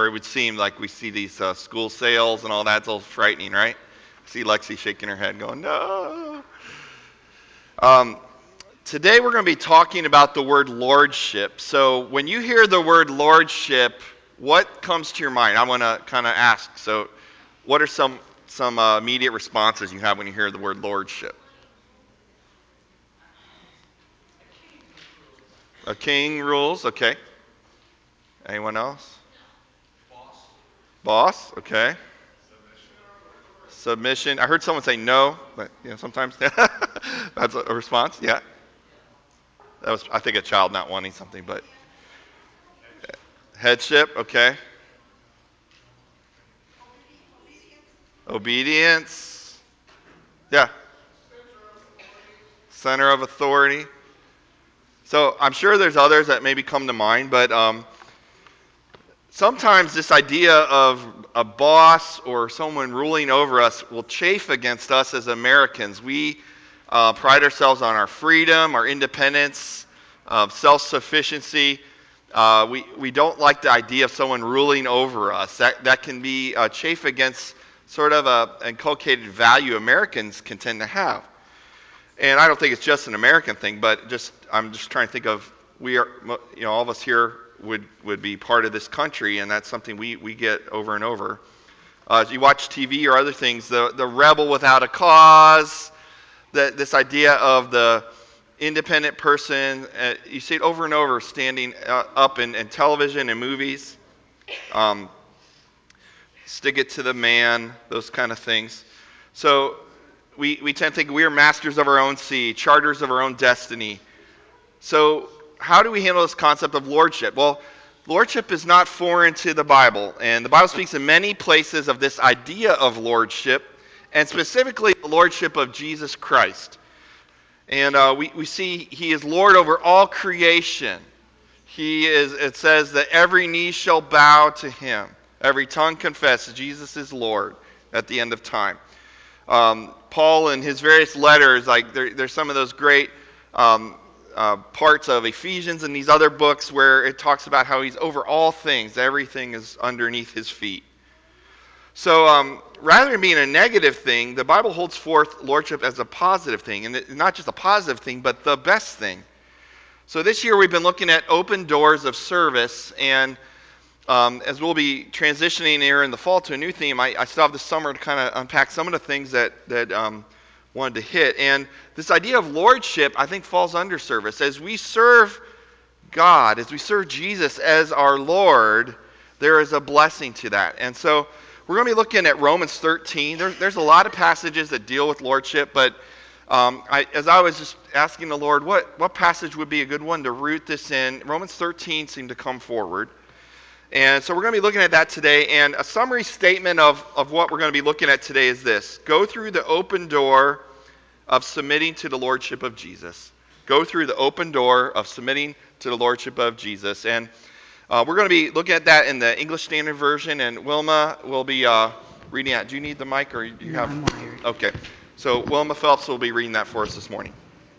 or it would seem like we see these school sales and all that's all frightening, right? See Lexi shaking her head going, no. Um, Today we're going to be talking about the word lordship. So when you hear the word lordship, what comes to your mind? I want to kind of ask. So what are some immediate responses you have when you hear the word lordship? A king rules, okay. Anyone else? Boss, okay. Submission. I heard someone say no, but sometimes that's a response. Yeah, that was I think a child not wanting something, but headship, okay. Obedience, yeah. Center of authority. So I'm sure there's others that maybe come to mind, but sometimes this idea of a boss or someone ruling over us will chafe against us as Americans. We pride ourselves on our freedom, our independence, self-sufficiency. We don't like the idea of someone ruling over us. That can be chafe against sort of an inculcated value Americans can tend to have. And I don't think it's just an American thing, but I'm just trying to think of we are, all of us here would be part of this country, and that's something we get over and over. As you watch TV or other things, the rebel without a cause, this idea of the independent person, you see it over and over standing up in television and movies. Um, Stick it to the man, those kind of things. So we tend to think we are masters of our own sea, charters of our own destiny. So how do we handle this concept of lordship? Well, lordship is not foreign to the Bible, and the Bible speaks in many places of this idea of lordship, and specifically the lordship of Jesus Christ. And we see he is Lord over all creation. It says that every knee shall bow to him. Every tongue confess that Jesus is Lord at the end of time. Paul in his various letters, like there's some of those great parts of Ephesians and these other books where it talks about how he's over all things. Everything is underneath his feet. So rather than being a negative thing, the Bible holds forth lordship as a positive thing. And not just a positive thing, but the best thing. So this year we've been looking at open doors of service, and as we'll be transitioning here in the fall to a new theme, I still have the summer to kind of unpack some of the things that wanted to hit. And this idea of lordship, I think, falls under service. As we serve God, as we serve Jesus as our Lord, there is a blessing to that. And so we're going to be looking at Romans 13. There's a lot of passages that deal with lordship, but as I was just asking the Lord, what passage would be a good one to root this in, Romans 13 seemed to come forward. And so we're going to be looking at that today. And a summary statement of what we're going to be looking at today is this. Go through the open door of submitting to the lordship of Jesus. Go through the open door of submitting to the lordship of Jesus. And we're going to be looking at that in the English Standard Version. And Wilma will be reading that. Do you need the mic or do you have? I'm wired. Okay. So Wilma Phelps will be reading that for us this morning.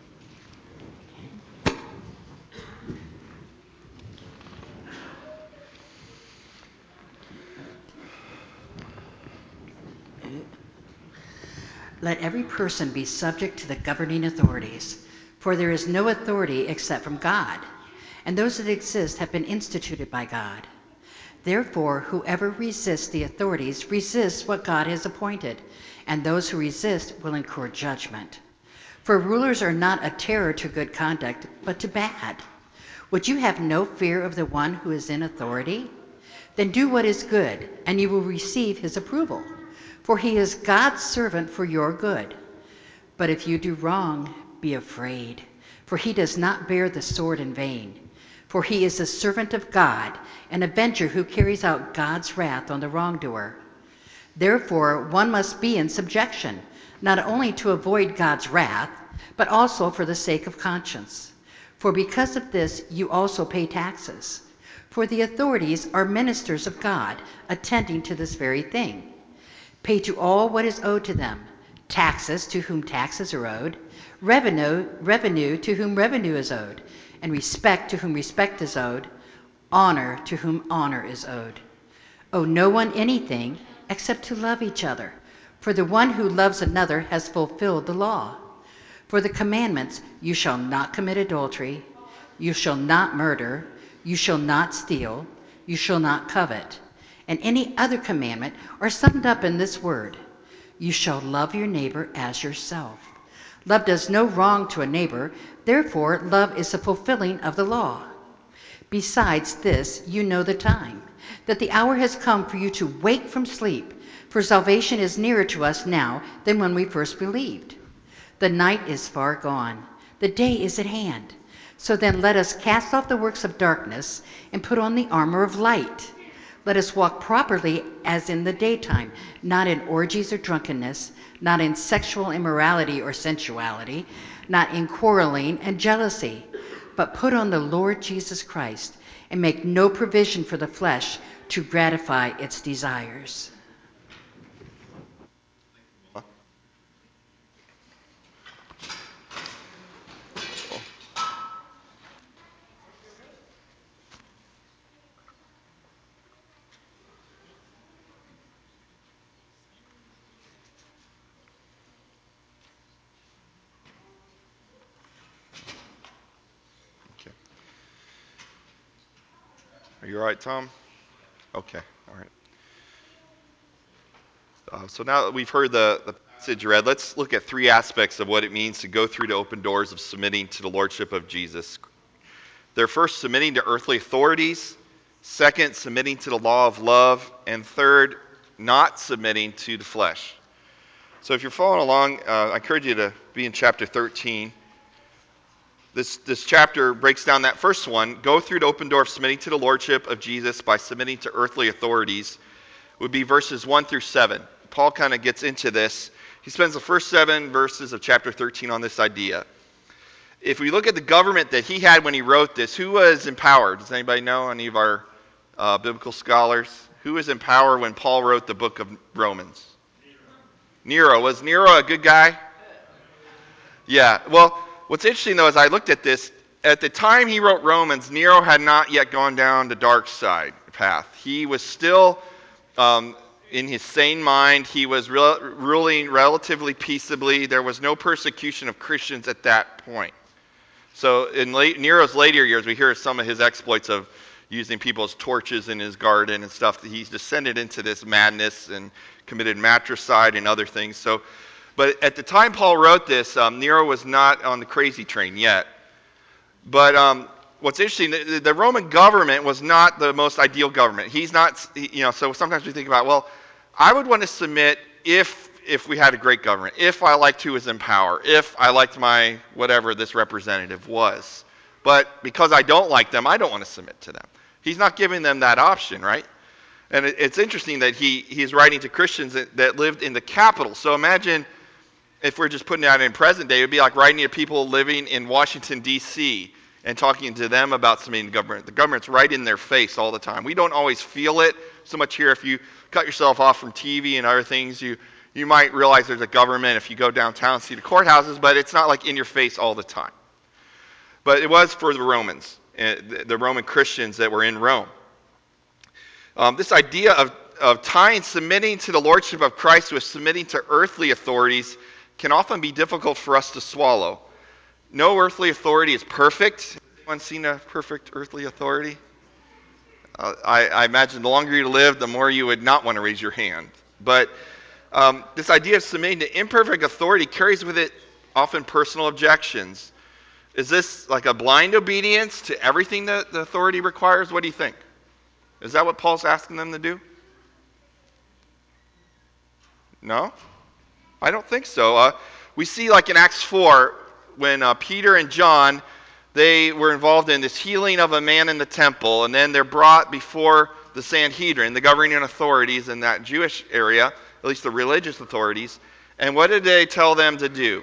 Let every person be subject to the governing authorities, for there is no authority except from God, and those that exist have been instituted by God. Therefore, whoever resists the authorities resists what God has appointed, and those who resist will incur judgment. For rulers are not a terror to good conduct, but to bad. Would you have no fear of the one who is in authority? Then do what is good, and you will receive his approval. For he is God's servant for your good. But if you do wrong, be afraid, for he does not bear the sword in vain. For he is the servant of God, an avenger who carries out God's wrath on the wrongdoer. Therefore, one must be in subjection, not only to avoid God's wrath, but also for the sake of conscience. For because of this, you also pay taxes. For the authorities are ministers of God, attending to this very thing. Pay to all what is owed to them, taxes to whom taxes are owed, revenue to whom revenue is owed, and respect to whom respect is owed, honor to whom honor is owed. Owe no one anything except to love each other, for the one who loves another has fulfilled the law. For the commandments, you shall not commit adultery, you shall not murder, you shall not steal, you shall not covet, and any other commandment are summed up in this word: you shall love your neighbor as yourself. Love does no wrong to a neighbor, therefore love is the fulfilling of the law. Besides this, you know the time, that the hour has come for you to wake from sleep, for salvation is nearer to us now than when we first believed. The night is far gone, the day is at hand. So then let us cast off the works of darkness and put on the armor of light. Let us walk properly as in the daytime, not in orgies or drunkenness, not in sexual immorality or sensuality, not in quarreling and jealousy, but put on the Lord Jesus Christ and make no provision for the flesh to gratify its desires. Okay. Are you all right, Tom? Okay. All right. So now that we've heard the passage read, let's look at three aspects of what it means to go through the open doors of submitting to the lordship of Jesus. They're first, submitting to earthly authorities. Second, submitting to the law of love. And third, not submitting to the flesh. So if you're following along, I encourage you to be in chapter 13. This chapter breaks down that first one. Go through the open door of submitting to the lordship of Jesus by submitting to earthly authorities. Would be verses 1 through 7. Paul kind of gets into this. He spends the first 7 verses of chapter 13 on this idea. If we look at the government that he had when he wrote this, who was in power? Does anybody know? Any of our biblical scholars? Who was in power when Paul wrote the book of Romans? Nero. Was Nero a good guy? Yeah. Well, what's interesting, though, as I looked at this, at the time he wrote Romans, Nero had not yet gone down the dark side path. He was still in his sane mind. He was ruling relatively peaceably. There was no persecution of Christians at that point. So in Nero's later years, we hear some of his exploits of using people as torches in his garden and stuff. He's descended into this madness and committed matricide and other things. So, but at the time Paul wrote this, Nero was not on the crazy train yet. But what's interesting, the Roman government was not the most ideal government. He's not, so sometimes we think about, well, I would want to submit if we had a great government, if I liked who was in power, if I liked my whatever this representative was. But because I don't like them, I don't want to submit to them. He's not giving them that option, right? And it's interesting that he's writing to Christians that lived in the capital. So imagine if we're just putting that in present day, it would be like writing to people living in Washington, D.C., and talking to them about submitting to government. The government's right in their face all the time. We don't always feel it so much here. If you cut yourself off from TV and other things, you might realize there's a government if you go downtown and see the courthouses, but it's not like in your face all the time. But it was for the Romans, the Roman Christians that were in Rome. This idea of tying submitting to the lordship of Christ with submitting to earthly authorities can often be difficult for us to swallow. No earthly authority is perfect. Has anyone seen a perfect earthly authority? I imagine the longer you live, the more you would not want to raise your hand. But this idea of submitting to imperfect authority carries with it often personal objections. Is this like a blind obedience to everything that the authority requires? What do you think? Is that what Paul's asking them to do? No? I don't think so. We see like in Acts 4, when Peter and John, they were involved in this healing of a man in the temple, and then they're brought before the Sanhedrin, the governing authorities in that Jewish area, at least the religious authorities. And what did they tell them to do?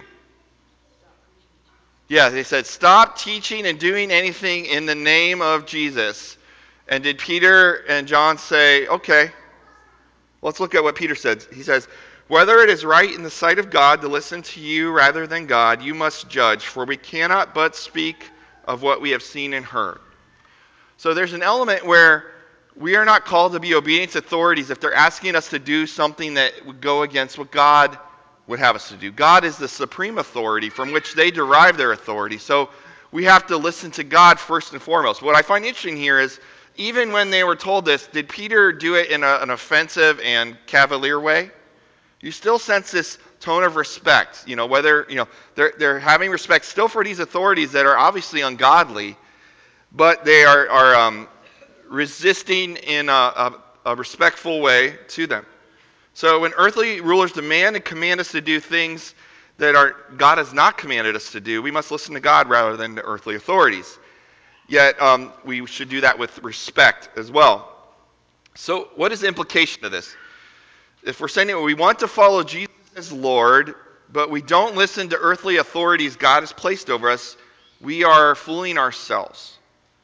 Yeah, they said, stop teaching and doing anything in the name of Jesus. And did Peter and John say, okay, let's look at what Peter said. He says, whether it is right in the sight of God to listen to you rather than God, you must judge, for we cannot but speak of what we have seen and heard. So there's an element where We are not called to be obedient to authorities if they're asking us to do something that would go against what God would have us to do. God is the supreme authority from which they derive their authority. So we have to listen to God first and foremost. What I find interesting here is even when they were told this, did Peter do it in an offensive and cavalier way? You still sense this tone of respect. Whether they're having respect still for these authorities that are obviously ungodly, but they are resisting in a respectful way to them. So when earthly rulers demand and command us to do things that God has not commanded us to do, we must listen to God rather than to earthly authorities. Yet we should do that with respect as well. So what is the implication of this? If we're saying that we want to follow Jesus as Lord, but we don't listen to earthly authorities God has placed over us, we are fooling ourselves.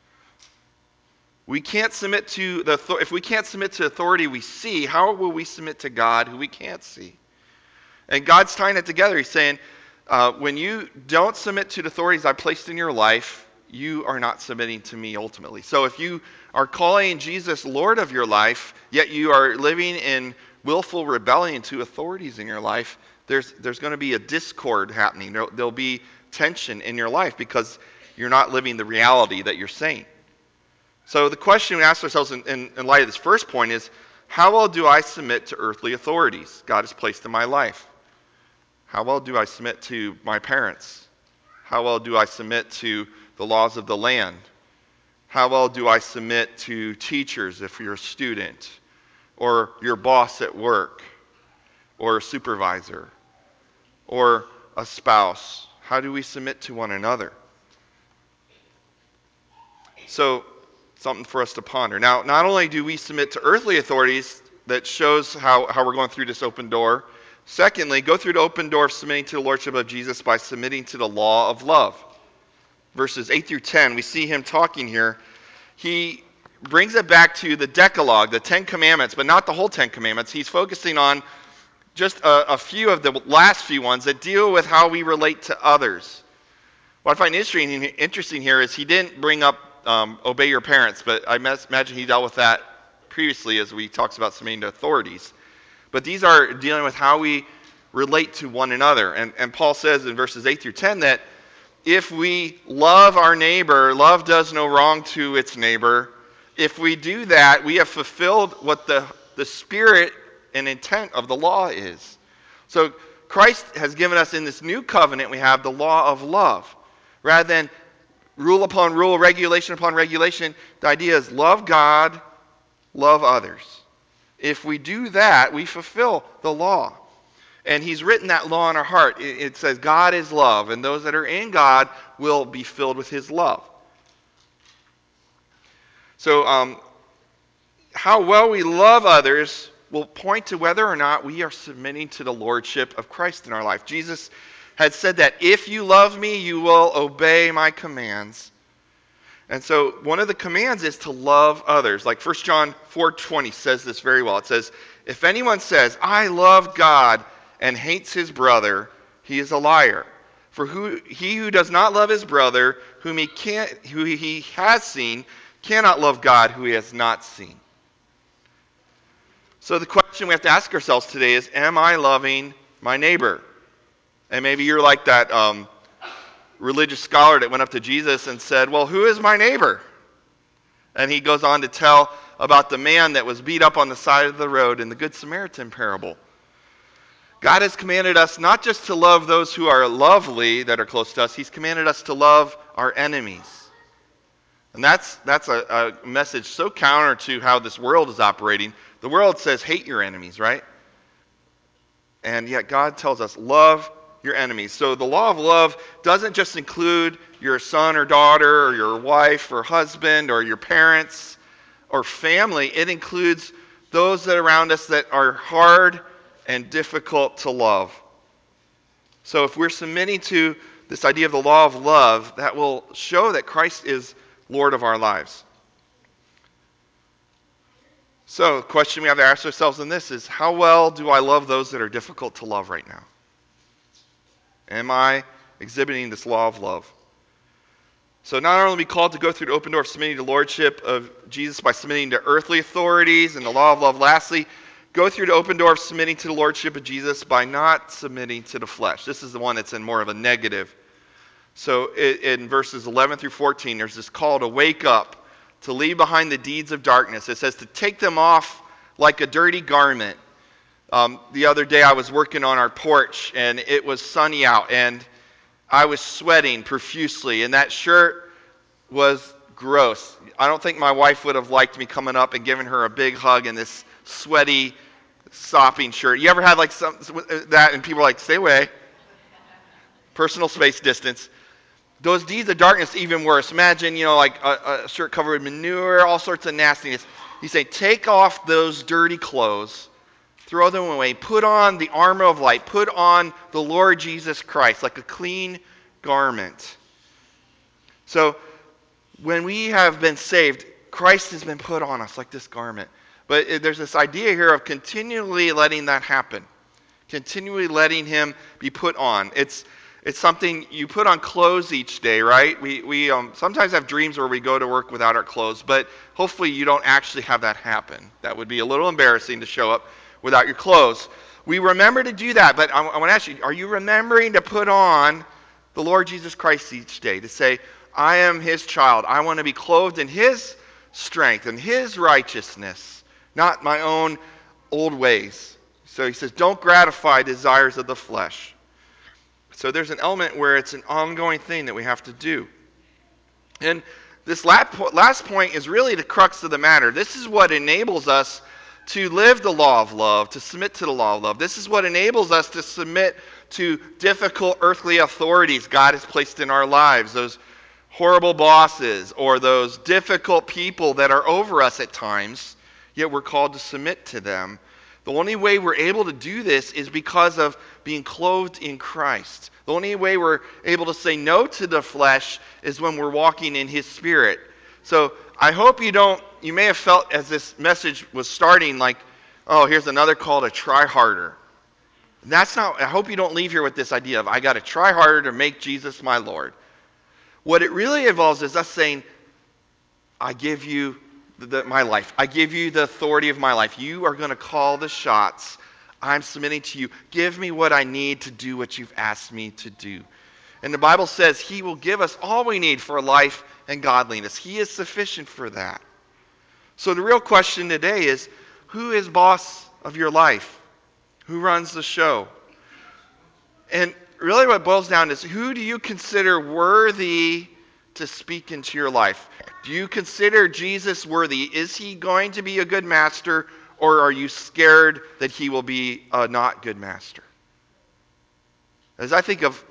We can't submit to if we can't submit to authority we see, how will we submit to God who we can't see? And God's tying it together. He's saying, when you don't submit to the authorities I placed in your life, you are not submitting to me ultimately. So if you are calling Jesus Lord of your life, yet you are living in willful rebellion to authorities in your life, there's going to be a discord happening. There'll be tension in your life because you're not living the reality that you're saying. So the question we ask ourselves in light of this first point is, how well do I submit to earthly authorities God has placed in my life? How well do I submit to my parents? How well do I submit to the laws of the land? How well do I submit to teachers if you're a student, or your boss at work, or a supervisor, or a spouse? How do we submit to one another? So, something for us to ponder. Now, not only do we submit to earthly authorities, that shows how we're going through this open door. Secondly, go through the open door of submitting to the Lordship of Jesus by submitting to the law of love. Verses 8 through 10, we see him talking here. He brings it back to the Decalogue, the Ten Commandments, but not the whole Ten Commandments. He's focusing on just a few of the last few ones that deal with how we relate to others. What I find interesting here is he didn't bring up obey your parents, but I imagine he dealt with that previously as we talks about submitting to authorities. But these are dealing with how we relate to one another. And Paul says in verses 8 through 10 that if we love our neighbor, love does no wrong to its neighbor. If we do that, we have fulfilled what the spirit and intent of the law is. So Christ has given us in this new covenant, we have the law of love. Rather than rule upon rule, regulation upon regulation, the idea is love God, love others. If we do that, we fulfill the law. And he's written that law in our heart. It says God is love, and those that are in God will be filled with his love. So how well we love others will point to whether or not we are submitting to the lordship of Christ in our life. Jesus had said that if you love me, you will obey my commands. And so one of the commands is to love others. Like 1 John 4:20 says this very well. It says, if anyone says, I love God and hates his brother, he is a liar. For he who does not love his brother, who he has seen, cannot love God who he has not seen. So the question we have to ask ourselves today is, am I loving my neighbor? And maybe you're like that religious scholar that went up to Jesus and said, well, who is my neighbor? And he goes on to tell about the man that was beat up on the side of the road in the Good Samaritan parable. God has commanded us not just to love those who are lovely that are close to us, he's commanded us to love our enemies. And that's a message so counter to how this world is operating. The world says hate your enemies, right? And yet God tells us love your enemies. So the law of love doesn't just include your son or daughter or your wife or husband or your parents or family. It includes those that are around us that are hard and difficult to love. So if we're submitting to this idea of the law of love, that will show that Christ is Lord of our lives. So the question we have to ask ourselves in this is, how well do I love those that are difficult to love right now? Am I exhibiting this law of love? So not only are we called to go through the open door of submitting to the lordship of Jesus by submitting to earthly authorities and the law of love, lastly, go through the open door of submitting to the lordship of Jesus by not submitting to the flesh. This is the one that's in more of a negative. So in verses 11 through 14, there's this call to wake up, to leave behind the deeds of darkness. It says to take them off like a dirty garment. The other day I was working on our porch, and it was sunny out, and I was sweating profusely, and that shirt was gross. I don't think my wife would have liked me coming up and giving her a big hug in this sweaty, sopping shirt. You ever had like that, and people are like, stay away, personal space distance. Those deeds of darkness, even worse. Imagine, like a shirt covered with manure, all sorts of nastiness. You say, take off those dirty clothes, throw them away, put on the armor of light, put on the Lord Jesus Christ like a clean garment. So when we have been saved, Christ has been put on us like this garment. But there's this idea here of continually letting that happen, continually letting him be put on. It's something you put on clothes each day, right? We sometimes have dreams where we go to work without our clothes, but hopefully you don't actually have that happen. That would be a little embarrassing to show up without your clothes. We remember to do that, but I want to ask you, are you remembering to put on the Lord Jesus Christ each day, to say, I am his child. I want to be clothed in his strength and his righteousness, not my own old ways. So he says, don't gratify desires of the flesh. So there's an element where it's an ongoing thing that we have to do. And this last point is really the crux of the matter. This is what enables us to live the law of love, to submit to the law of love. This is what enables us to submit to difficult earthly authorities God has placed in our lives, those horrible bosses or those difficult people that are over us at times, yet we're called to submit to them. The only way we're able to do this is because of being clothed in Christ. The only way we're able to say no to the flesh is when we're walking in his spirit. So I hope you may have felt as this message was starting like, oh, here's another call to try harder. And I hope you don't leave here with this idea of, I got to try harder to make Jesus my Lord. What it really involves is us saying, I give you my life. I give you the authority of my life. You are going to call the shots. I'm submitting to you. Give me what I need to do what you've asked me to do. And the Bible says he will give us all we need for life and godliness. He is sufficient for that. So the real question today is, who is boss of your life? Who runs the show? And really what it boils down is, who do you consider worthy to speak into your life? Do you consider Jesus worthy? Is he going to be a good master, or are you scared that he will be a not good master? As I think of,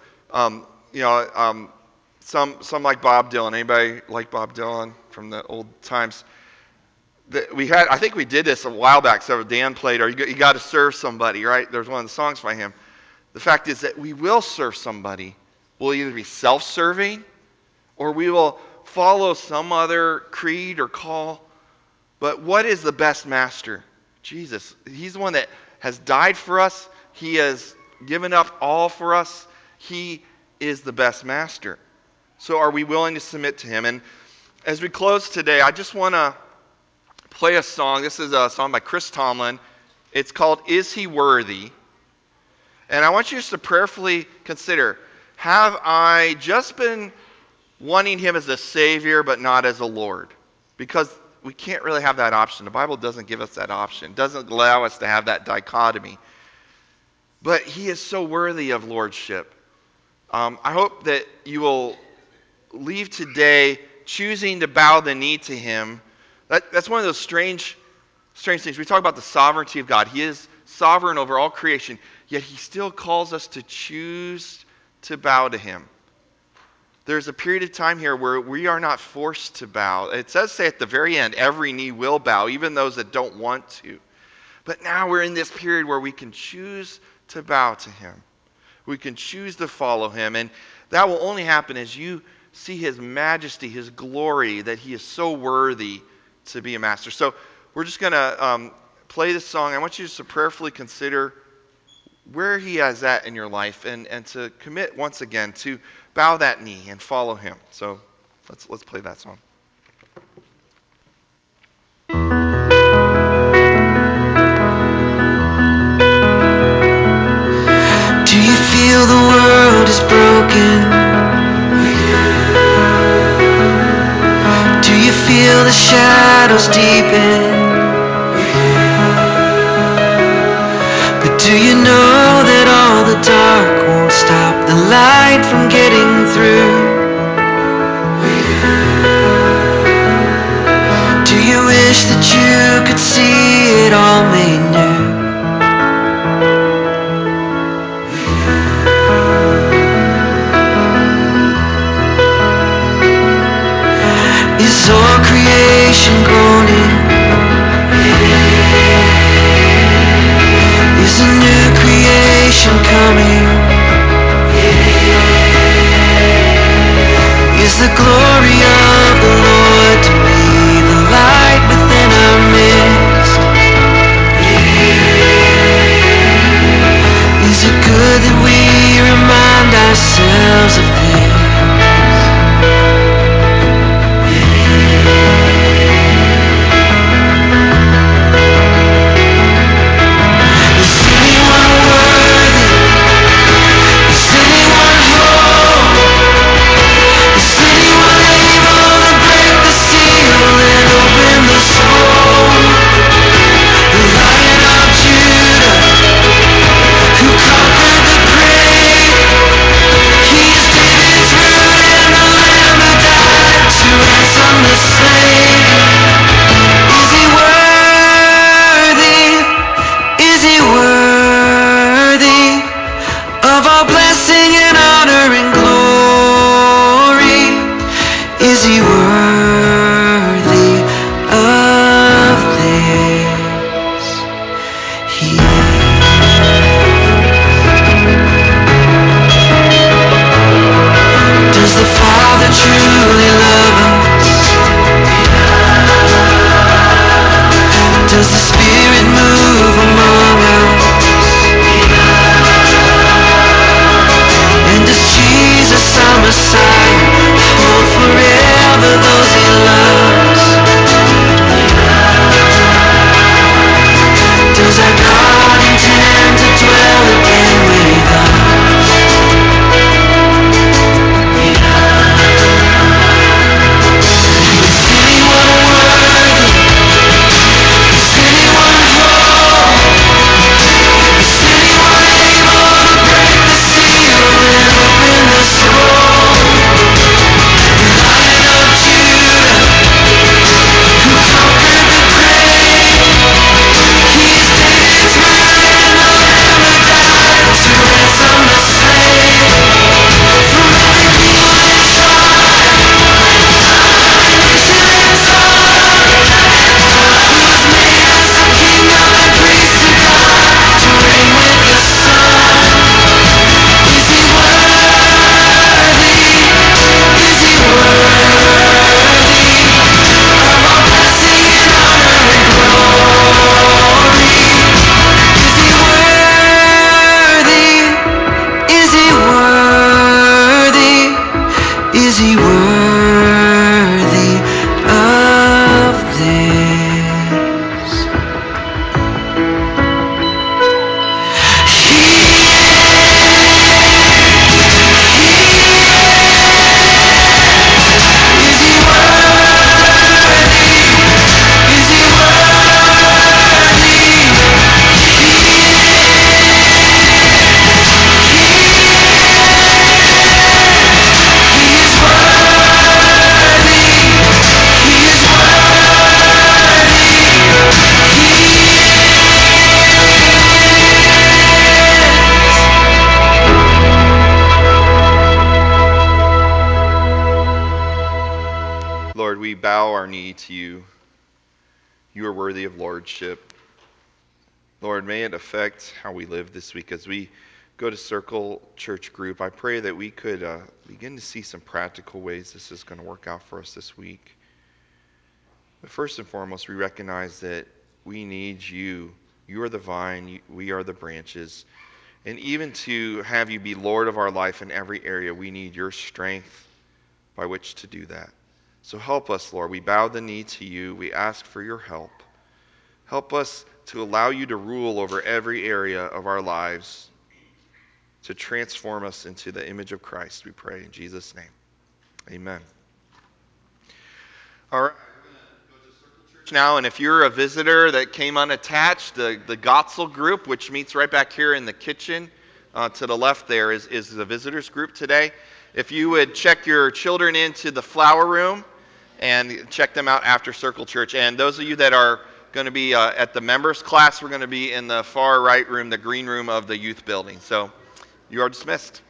some like Bob Dylan. Anybody like Bob Dylan from the old times? I think we did this a while back. So Dan played, or you got to serve somebody, right? There's one of the songs by him. The fact is that we will serve somebody. We'll either be self-serving, or we will follow some other creed or call. But what is the best master? Jesus. He's the one that has died for us. He has given up all for us. He is the best master. So are we willing to submit to him? And as we close today, I just want to play a song. This is a song by Chris Tomlin. It's called Is He Worthy? And I want you just to prayerfully consider, have I just been wanting him as a Savior but not as a Lord? Because we can't really have that option. The Bible doesn't give us that option. It doesn't allow us to have that dichotomy. But he is so worthy of lordship. I hope that you will leave today choosing to bow the knee to him. That's one of those strange things. We talk about the sovereignty of God. He is sovereign over all creation, yet he still calls us to choose to bow to him. There's a period of time here where we are not forced to bow. It says say at the very end, every knee will bow, even those that don't want to. But now we're in this period where we can choose to bow to him. We can choose to follow him. And that will only happen as you see his majesty, his glory, that he is so worthy to be a master. So we're just going to play this song. I want you just to prayerfully consider where he is at in your life, and to commit once again to bow that knee and follow him. So Let's play that song. Do you feel the world is broken? Do you feel the shadows deepen? But do you know that all the dark won't stop the light from getting through? Do you wish that you could see it all made new? Is all creation groaning? Is a new creation coming? Is the glory of the Lord to be the light within our midst? Is it good that we remind ourselves of this? Is anyone worthy? Is anyone whole? Is anyone able to break the seal and open the scroll? The Lion of Judah, who conquered the grave. He is David's root and the Lamb who died to ransom the slave. Is he worthy? Is he worthy of all blessing and honor and glory? Is he worthy of this? He Does the Father truly love us? Does the Spirit move among us? And does Jesus, our Messiah, hold forever those he loves? Does our God intend to dwell again with us? Is anyone worthy? Is anyone whole? Is anyone able to break the seal and open the scroll? The Lion of Judah, who conquered the grave. He is David's root and the Lamb who died to ransom the slave. From every people and tribe, nation and tongue, He has made us a kingdom and priests to God, to reign with the Son. Is he worthy? Is he worthy of all blessing and honor and glory? Is he worthy? Is he worthy? Is he worthy of this? Is he worthy? Is he Lord, we bow our knee to you. You are worthy of lordship. Lord, may it affect how we live this week as we go to Circle Church Group. I pray that we could begin to see some practical ways this is going to work out for us this week. But first and foremost, we recognize that we need you. You are the vine, we are the branches. And even to have you be Lord of our life in every area, we need your strength. by which to do that. So help us, Lord. We bow the knee to you. We ask for your help. Help us to allow you to rule over every area of our lives, to transform us into the image of Christ, we pray in Jesus' name. Amen. All right. Now, and if you're a visitor that came unattached, the Gotzel group, which meets right back here in the kitchen to the left there, is the visitors group today. If you would check your children into the flower room and check them out after Circle Church. And those of you that are going to be at the members class, we're going to be in the far right room, the green room of the youth building. So you are dismissed.